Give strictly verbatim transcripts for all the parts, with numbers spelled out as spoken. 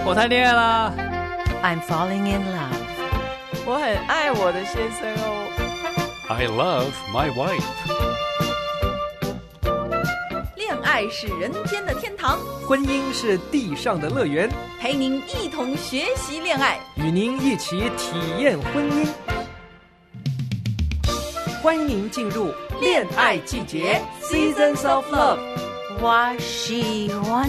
我谈恋爱啦。 I'm falling in love. 我很爱我的先生哦。 I love my wife. 恋爱是人间的天堂， 婚姻是地上的乐园， 陪您一同学习恋爱， 与您一起体验婚姻。欢迎您进入恋爱季节 Seasons of Love。 我喜欢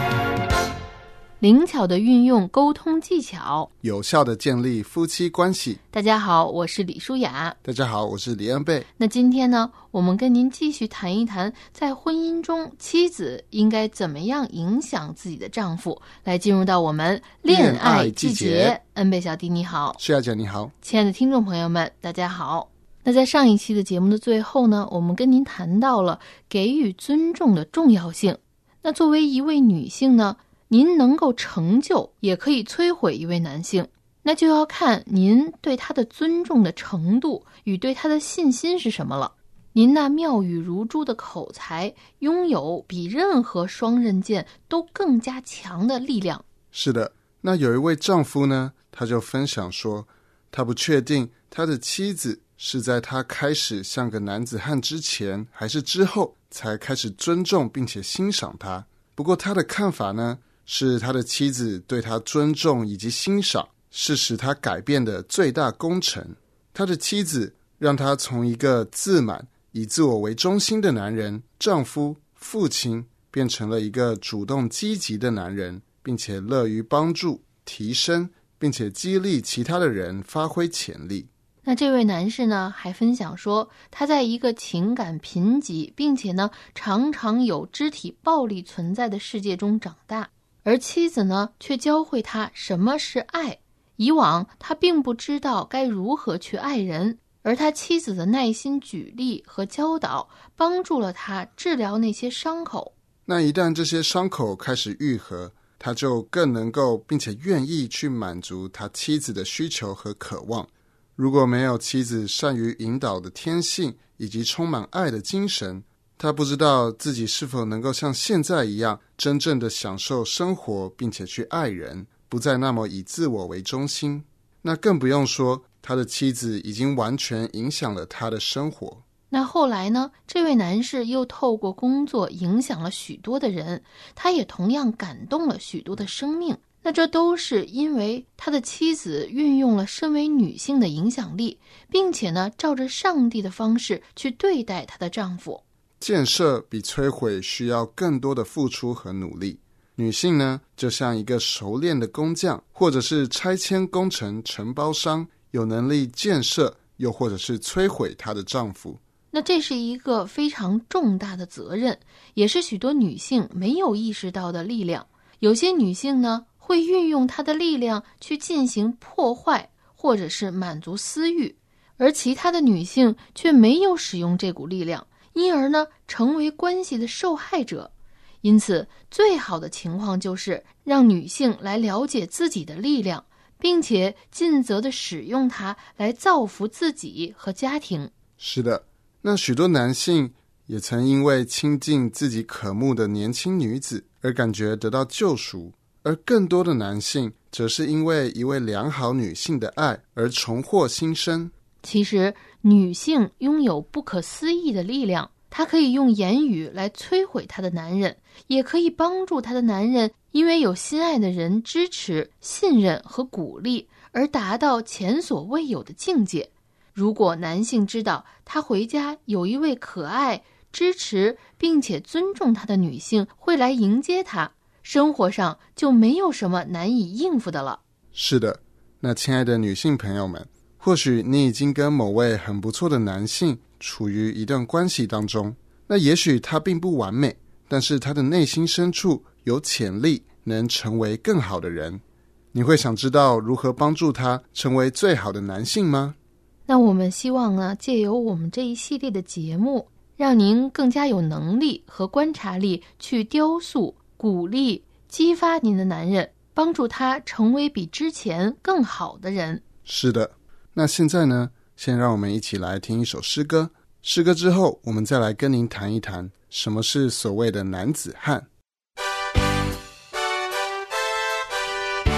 灵巧的运用沟通技巧， 有效的建立夫妻关系。 大家好，我是李舒雅。 大家好，我是李恩贝。 那今天呢，我们跟您继续谈一谈，在婚姻中妻子应该怎么样影响自己的丈夫，来进入到我们恋爱季节。 恋爱季节恩贝小弟你好。 是啊，姐你好。 亲爱的听众朋友们大家好。那在上一期的节目的最后呢，我们跟您谈到了给予尊重的重要性。那作为一位女性呢，您能够成就也可以摧毁一位男性，那就要看您对他的尊重的程度与对他的信心是什么了。您那妙语如珠的口才拥有比任何双刃剑都更加强的力量。 是的，那有一位丈夫呢，他就分享说，他不确定他的妻子是在他开始像个男子汉之前还是之后才开始尊重并且欣赏他。不过他的看法呢，是他的妻子对他尊重以及欣赏是使他改变的最大功臣。他的妻子让他从一个自满以自我为中心的男人、丈夫、父亲，变成了一个主动积极的男人，并且乐于帮助、提升并且激励其他的人发挥潜力。 那这位男士呢，还分享说，他在一个情感贫瘠并且呢常常有肢体暴力存在的世界中长大，而妻子呢却教会他什么是爱。以往他并不知道该如何去爱人，而他妻子的耐心举例和教导帮助了他治疗那些伤口。 那一旦这些伤口开始愈合，他就更能够并且愿意去满足他妻子的需求和渴望。如果没有妻子善于引导的天性以及充满爱的精神，他不知道自己是否能够像现在一样真正的享受生活，并且去爱人，不再那么以自我为中心。那更不用说他的妻子已经完全影响了他的生活。 那后来呢，这位男士又透过工作影响了许多的人，他也同样感动了许多的生命。那这都是因为他的妻子运用了身为女性的影响力，并且呢，照着上帝的方式去对待她的丈夫。 建设比摧毁需要更多的付出和努力。女性呢，就像一个熟练的工匠，或者是拆迁工程承包商，有能力建设，又或者是摧毁她的丈夫。 那这是一个非常重大的责任，也是许多女性没有意识到的力量。有些女性呢，会运用她的力量去进行破坏，或者是满足私欲，而其他的女性却没有使用这股力量，因而呢，成为关系的受害者。因此，最好的情况就是让女性来了解自己的力量，并且尽责地使用它来造福自己和家庭。 是的，那许多男性也曾因为亲近自己渴慕的年轻女子而感觉得到救赎，而更多的男性则是因为一位良好女性的爱而重获新生。 其实女性拥有不可思议的力量，她可以用言语来摧毁她的男人，也可以帮助她的男人因为有心爱的人支持、信任和鼓励而达到前所未有的境界。如果男性知道他回家有一位可爱、支持并且尊重他的女性会来迎接他，生活上就没有什么难以应付的了。 是的，那亲爱的女性朋友们，或许你已经跟某位很不错的男性处于一段关系当中，那也许他并不完美，但是他的内心深处有潜力能成为更好的人。你会想知道如何帮助他成为最好的男性吗？ 那我们希望呢，借由我们这一系列的节目，让您更加有能力和观察力去雕塑、鼓励、激发您的男人，帮助他成为比之前更好的人。 是的，那现在呢，先让我们一起来听一首诗歌。诗歌之后，我们再来跟您谈一谈什么是所谓的男子汉。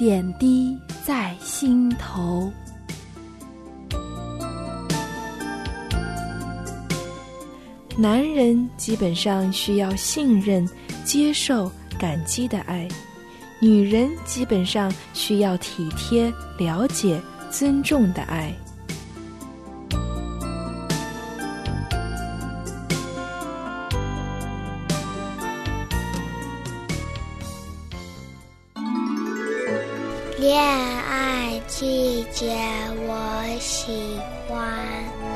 点滴在心头。男人基本上需要信任、接受、感激的爱，女人基本上需要体贴、了解、尊重的爱。 恋爱季节，我喜欢。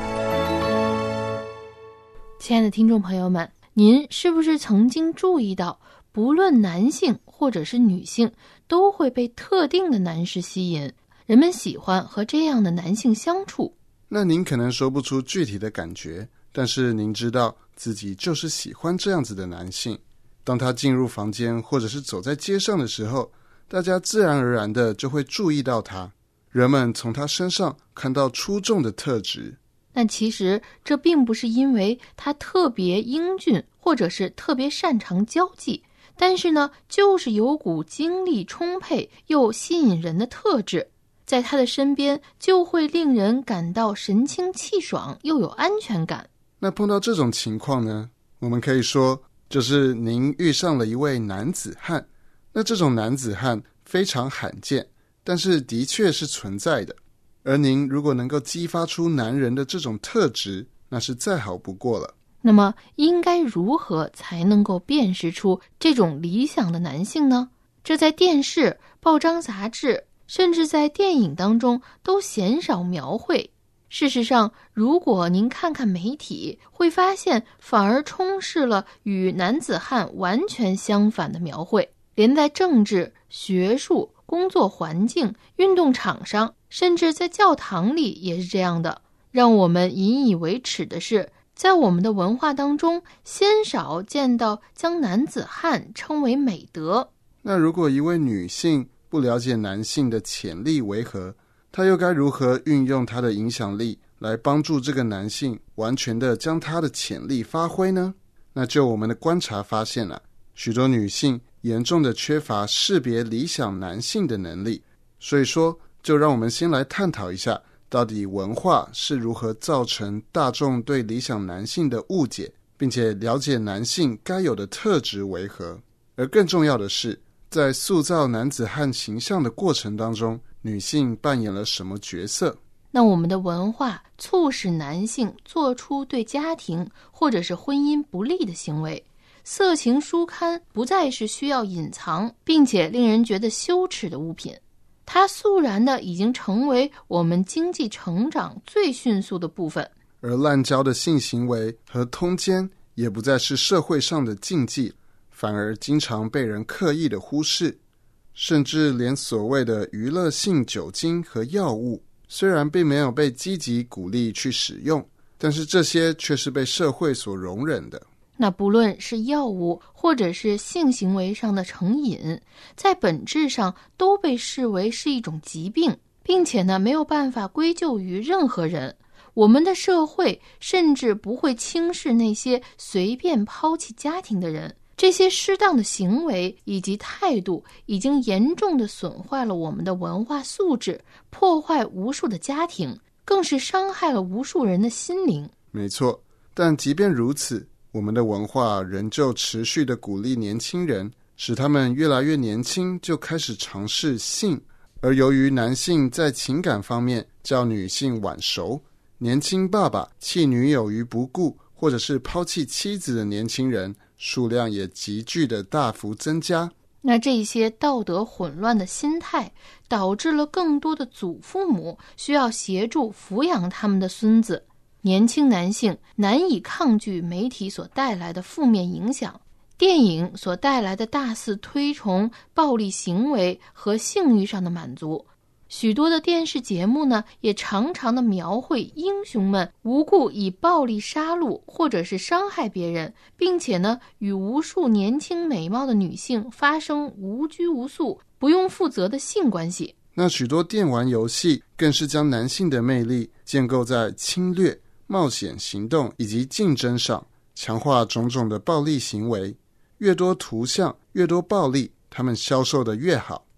亲爱的听众朋友们，您是不是曾经注意到，不论男性或者是女性，都会被特定的男士吸引，人们喜欢和这样的男性相处？ 那您可能说不出具体的感觉，但是您知道自己就是喜欢这样子的男性。当他进入房间或者是走在街上的时候，大家自然而然的就会注意到他，人们从他身上看到出众的特质。 但其实这并不是因为他特别英俊，或者是特别擅长交际，但是呢，就是有股精力充沛又吸引人的特质，在他的身边就会令人感到神清气爽又有安全感。 那碰到这种情况呢，我们可以说就是您遇上了一位男子汉。那这种男子汉非常罕见，但是的确是存在的。而您如果能够激发出男人的这种特质，那是再好不过了。 那么应该如何才能够辨识出这种理想的男性呢？这在电视、报章杂志，甚至在电影当中都鲜少描绘。事实上，如果您看看媒体，会发现反而充斥了与男子汉完全相反的描绘。连在政治、学术、工作环境、运动场上，甚至在教堂里也是这样的。让我们引以为耻的是，在我们的文化当中，鲜少见到将男子汉称为美德。 那如果一位女性不了解男性的潜力为何，她又该如何运用她的影响力来帮助这个男性完全的将他的潜力发挥呢？那就我们的观察发现了，许多女性严重的缺乏识别理想男性的能力。所以说，就让我们先来探讨一下，到底文化是如何造成大众对理想男性的误解，并且了解男性该有的特质为何。而更重要的是，在塑造男子汉形象的过程当中，女性扮演了什么角色？ 那我们的文化促使男性做出对家庭或者是婚姻不利的行为，色情书刊不再是需要隐藏并且令人觉得羞耻的物品，它肃然的已经成为我们经济成长最迅速的部分。 而滥交的性行为和通奸也不再是社会上的禁忌，反而经常被人刻意的忽视。甚至连所谓的娱乐性酒精和药物，虽然并没有被积极鼓励去使用，但是这些却是被社会所容忍的。 那不论是药物或者是性行为上的成瘾，在本质上都被视为是一种疾病，并且呢没有办法归咎于任何人。我们的社会甚至不会轻视那些随便抛弃家庭的人。这些适当的行为以及态度已经严重地损坏了我们的文化素质，破坏无数的家庭，更是伤害了无数人的心灵。 没错，但即便如此，我们的文化仍旧持续地鼓励年轻人，使他们越来越年轻就开始尝试性。而由于男性在情感方面较女性晚熟，年轻爸爸弃女友于不顾，或者是抛弃妻子的年轻人数量也急剧的大幅增加。 那这些道德混乱的心态导致了更多的祖父母需要协助抚养他们的孙子。年轻男性难以抗拒媒体所带来的负面影响，电影所带来的大肆推崇暴力行为和性欲上的满足。许多的电视节目呢，也常常的描绘英雄们无故以暴力杀戮或者是伤害别人，并且呢，与无数年轻美貌的女性发生无拘无束、不用负责的性关系。 那许多电玩游戏更是将男性的魅力建构在侵略、冒险行动以及竞争上，强化种种的暴力行为。越多图像，越多暴力，他们销售的越好。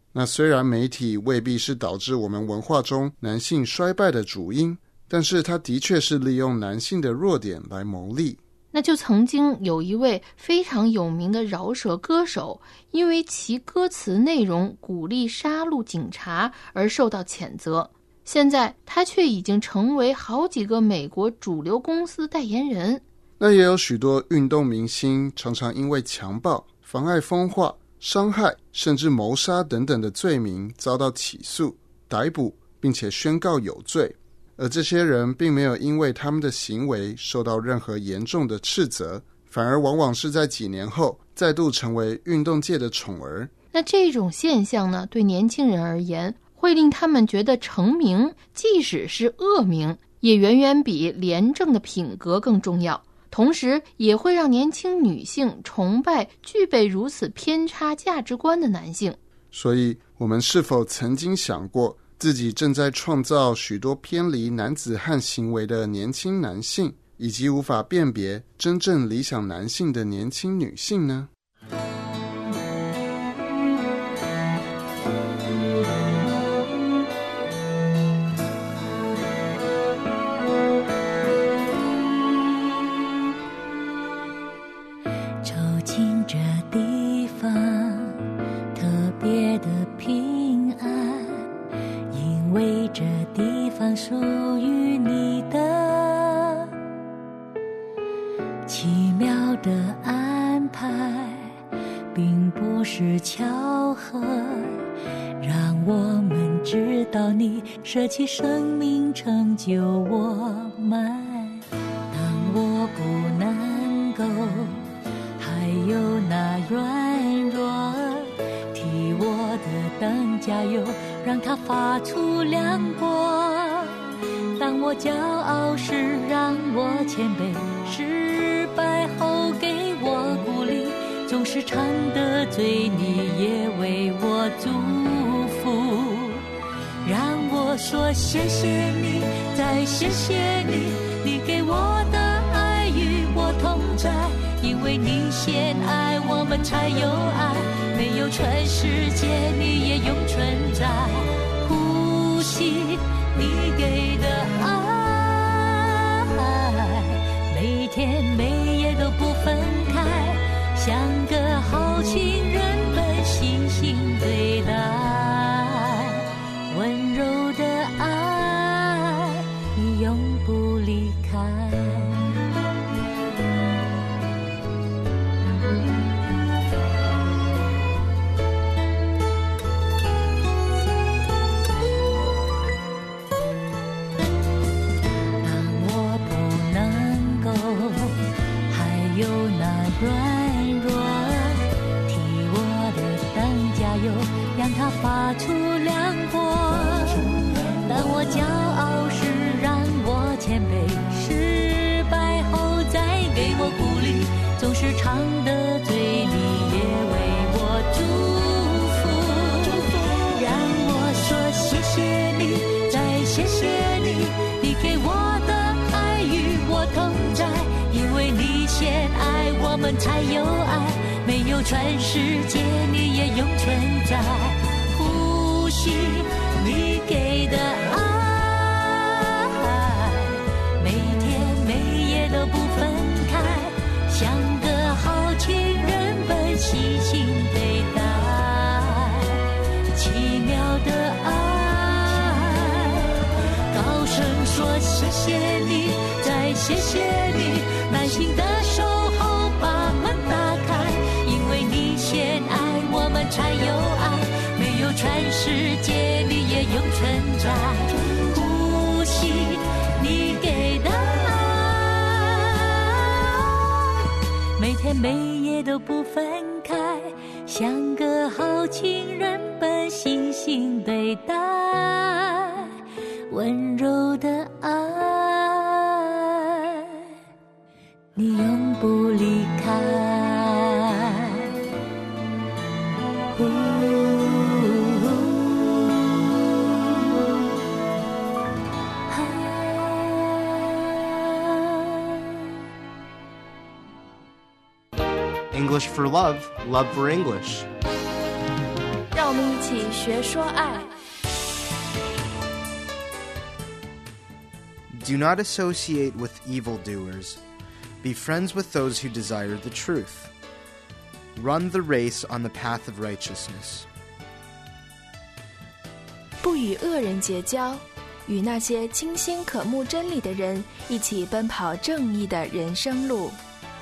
那虽然媒体未必是导致我们文化中男性衰败的主因，但是它的确是利用男性的弱点来牟利。 那就曾经有一位非常有名的饶舌歌手，因为其歌词内容鼓励杀戮警察而受到谴责，现在他却已经成为好几个美国主流公司代言人。 那也有许多运动明星常常因为强暴、妨碍风化、伤害甚至谋杀等等的罪名遭到起诉、逮捕，并且宣告有罪，而这些人并没有因为他们的行为受到任何严重的斥责，反而往往是在几年后再度成为运动界的宠儿。 那这种现象呢，对年轻人而言，会令他们觉得成名，即使是恶名，也远远比廉政的品格更重要。同时也会让年轻女性崇拜具备如此偏差价值观的男性。 所以我们是否曾经想过，自己正在创造许多偏离男子汉行为的年轻男性，以及无法辨别真正理想男性的年轻女性呢？ 走进这地方，特别的平安，因为这地方属于你的奇妙的安排，并不是巧合，让我们知道你舍弃生命成就我们。当我不能够，还有那软弱，替我的灯加油，让它发出亮光。当我骄傲时，让我谦卑，失败后给我鼓励，总是常得罪你，也为我祝福。让我说谢谢你，再谢谢你，你给我的爱与我同在，因为你先爱我们才有爱，没有全世界你也永存在。呼吸你给的爱，每天每夜都不分开，像个好情人般细心对待，温柔的爱你永不离开。让它发出亮光。当我骄傲时，让我谦卑，失败后再给我鼓励，总是常得罪你，也为我祝福。让我说谢谢你，再谢谢你，你给我的爱与我同在，因为你先爱我们才有爱，没有全世界你也永存在。呼吸你给的爱，每天每夜都不分开，像个好情人般细心对待。奇妙的爱，高声说谢谢你，再谢谢你，耐心的守候把门打开，因为你先爱我们才有爱，没有全世界你也永存在。呼吸你给的爱，每天每夜都不分开，像个好情人般细心对待，温柔的爱你永不离开。 English for Love, Love for English. 让我们一起起学说爱。 Do not associate with evildoers. Be friends with those who desire the truth. Run the race on the path of righteousness. 不与恶人结交，与那些清心渴慕真理的人一起奔跑正义的人生路。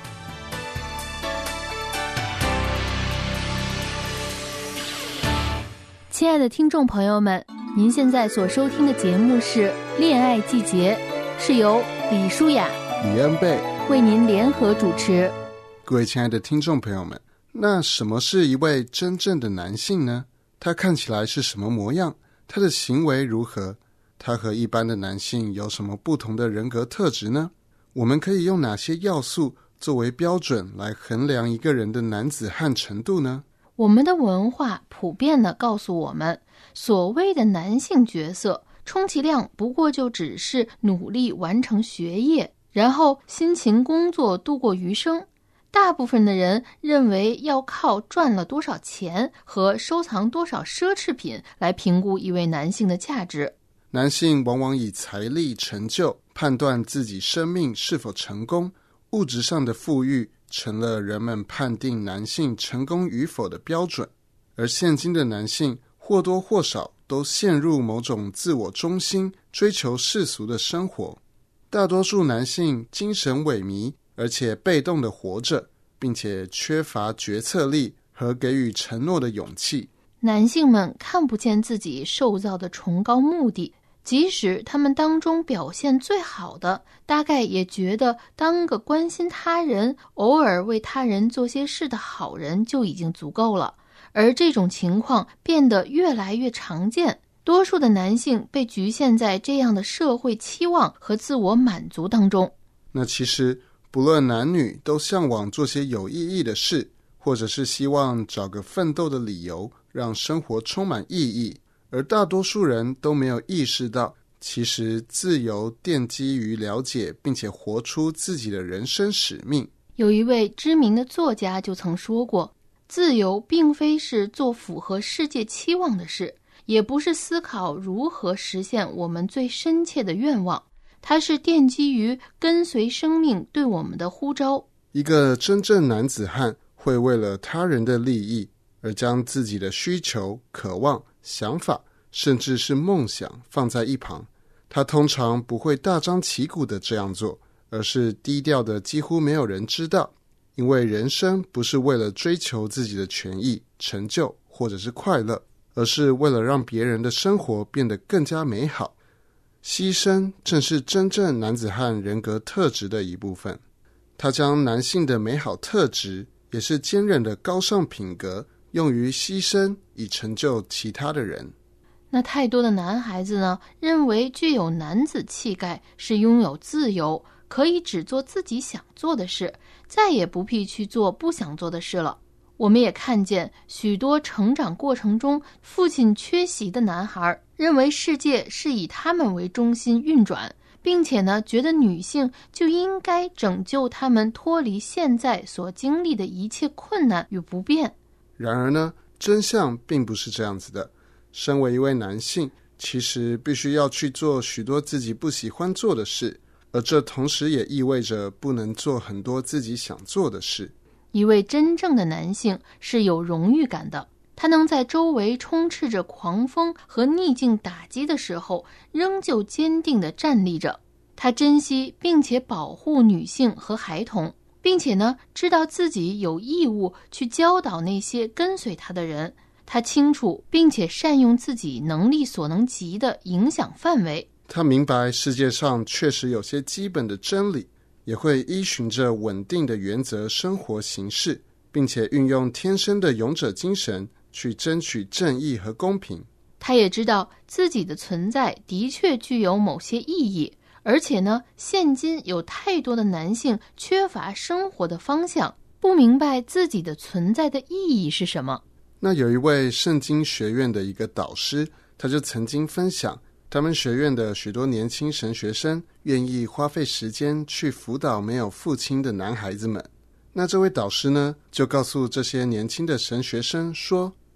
亲爱的听众朋友们，您现在所收听的节目是《恋爱季节》，是由李舒雅、 李恩贝为您联合主持。 各位亲爱的听众朋友们，那什么是一位真正的男性呢？他看起来是什么模样？他的行为如何？他和一般的男性有什么不同的人格特质呢？我们可以用哪些要素作为标准来衡量一个人的男子汉程度呢？ 我们的文化普遍地告诉我们，所谓的男性角色充其量不过就只是努力完成学业，然后辛勤工作度过余生。大部分的人认为要靠赚了多少钱和收藏多少奢侈品来评估一位男性的价值。 男性往往以财力、成就判断自己生命是否成功，物质上的富裕成了人们判定男性成功与否的标准。而现今的男性或多或少都陷入某种自我中心、追求世俗的生活。大多数男性精神萎靡，而且被动地活着，并且缺乏决策力和给予承诺的勇气。 男性们看不见自己受造的崇高目的，即使他们当中表现最好的，大概也觉得当个关心他人、偶尔为他人做些事的好人就已经足够了。而这种情况变得越来越常见，多数的男性被局限在这样的社会期望和自我满足当中。 那其实不论男女都向往做些有意义的事，或者是希望找个奋斗的理由，让生活充满意义。而大多数人都没有意识到，其实自由奠基于了解并且活出自己的人生使命。 有一位知名的作家就曾说过，自由并非是做符合世界期望的事，也不是思考如何实现我们最深切的愿望，它是奠基于跟随生命对我们的呼召。 一个真正男子汉会为了他人的利益而将自己的需求、渴望、想法甚至是梦想放在一旁。他通常不会大张旗鼓的这样做，而是低调的几乎没有人知道。因为人生不是为了追求自己的权益、成就或者是快乐，而是为了让别人的生活变得更加美好。牺牲正是真正男子汉人格特质的一部分。他将男性的美好特质，也是坚韧的高尚品格，用于牺牲以成就其他的人。 那太多的男孩子呢，认为具有男子气概是拥有自由，可以只做自己想做的事，再也不必去做不想做的事了。我们也看见许多成长过程中父亲缺席的男孩，认为世界是以他们为中心运转，并且呢，觉得女性就应该拯救他们脱离现在所经历的一切困难与不便。 然而呢，真相并不是这样子的。身为一位男性，其实必须要去做许多自己不喜欢做的事，而这同时也意味着不能做很多自己想做的事。 一位真正的男性是有荣誉感的，他能在周围充斥着狂风和逆境打击的时候，仍旧坚定地站立着。他珍惜并且保护女性和孩童，并且呢，知道自己有义务去教导那些跟随他的人。他清楚并且善用自己能力所能及的影响范围。 他明白世界上确实有些基本的真理，也会依循着稳定的原则生活行事，并且运用天生的勇者精神去争取正义和公平。 他也知道自己的存在的确具有某些意义，而且呢，现今有太多的男性缺乏生活的方向，不明白自己的存在的意义是什么。 那有一位圣经学院的一个导师，他就曾经分享，他们学院的许多年轻神学生愿意花费时间去辅导没有父亲的男孩子们。那这位导师呢，就告诉这些年轻的神学生说，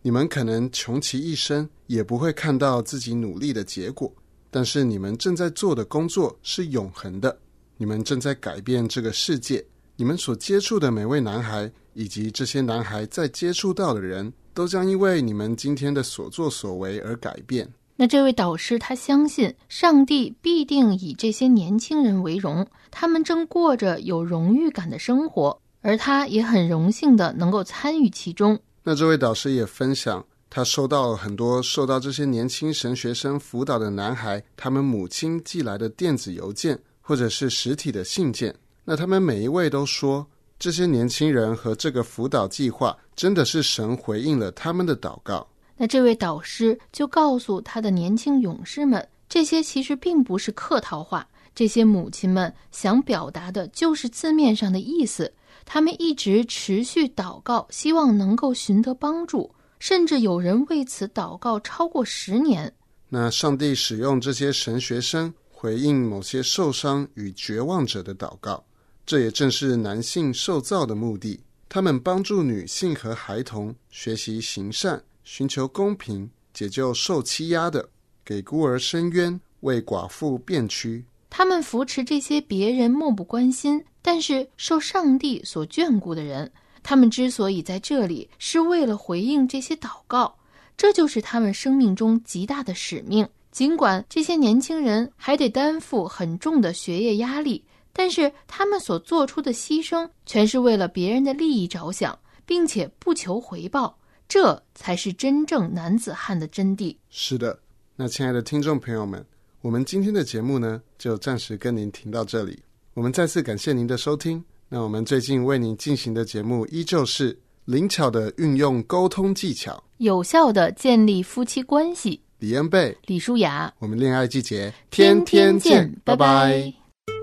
你们可能穷其一生也不会看到自己努力的结果，但是你们正在做的工作是永恒的，你们正在改变这个世界，你们所接触的每位男孩以及这些男孩在接触到的人都将因为你们今天的所作所为而改变。 那这位导师他相信上帝必定以这些年轻人为荣，他们正过着有荣誉感的生活，而他也很荣幸的能够参与其中。 那这位导师也分享，他收到了很多受到这些年轻神学生辅导的男孩他们母亲寄来的电子邮件或者是实体的信件，那他们每一位都说，这些年轻人和这个辅导计划真的是神回应了他们的祷告。 那这位导师就告诉他的年轻勇士们，这些其实并不是客套话，这些母亲们想表达的就是字面上的意思，他们一直持续祷告，希望能够寻得帮助，甚至有人为此祷告超过十年。 那上帝使用这些神学生回应某些受伤与绝望者的祷告，这也正是男性受造的目的。他们帮助女性和孩童学习行善，寻求公平，解救受欺压的，给孤儿伸冤，为寡妇辩屈。 他们扶持这些别人漠不关心但是受上帝所眷顾的人，他们之所以在这里，是为了回应这些祷告，这就是他们生命中极大的使命。尽管这些年轻人还得担负很重的学业压力，但是他们所做出的牺牲全是为了别人的利益着想，并且不求回报，这才是真正男子汉的真谛。 是的，那亲爱的听众朋友们，我们今天的节目呢，就暂时跟您停到这里。我们再次感谢您的收听。那我们最近为您进行的节目依旧是灵巧的运用沟通技巧， 有效的建立夫妻关系。 李恩贝、 李舒雅， 我们恋爱季节天天见，拜拜。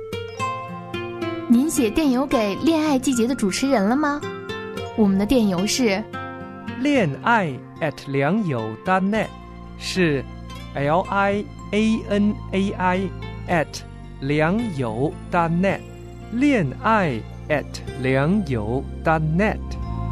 您写电邮给恋爱季节的主持人了吗？我们的电邮是恋爱 at 良友 dot net， 是 L I A N A I at 良友 dot net， 恋爱 at 良友 dot net。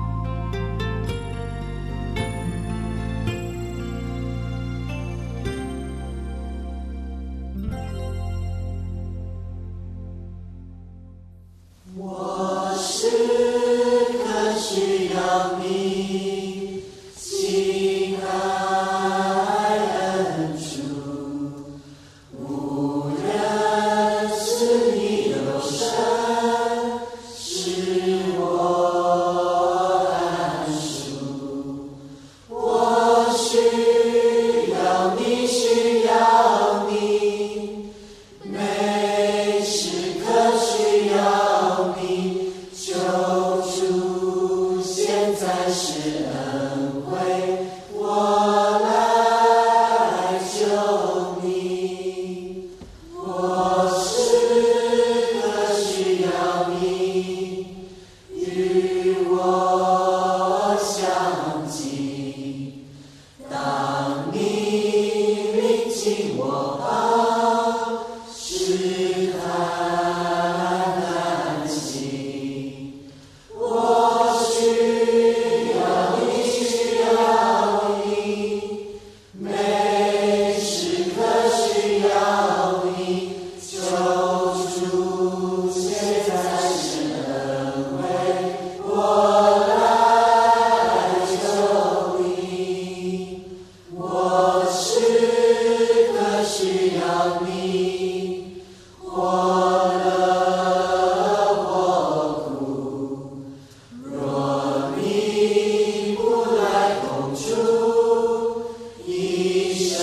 我时刻需要你，亲爱恩主，无论是你有神，是我安舒。我需要你，需要你，每时刻需要你。救主现在是恩惠，我来救你。我时刻需要你，与我相近。当你临近我旁，试探难行。我需要你，需要你，每时刻需要你。救主现在是恩惠，我来救你。我时刻需要你，活了活苦。若你不来同住，一生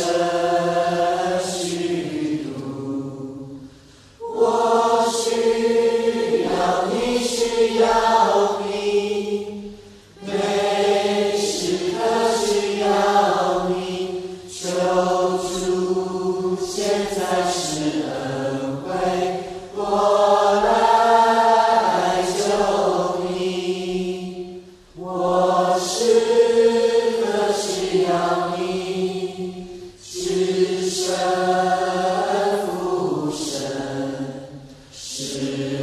虚度。我需要你，需要你，每时刻需要你。救主现在是恩惠，我来救你。我时刻需要你，至圣父神，是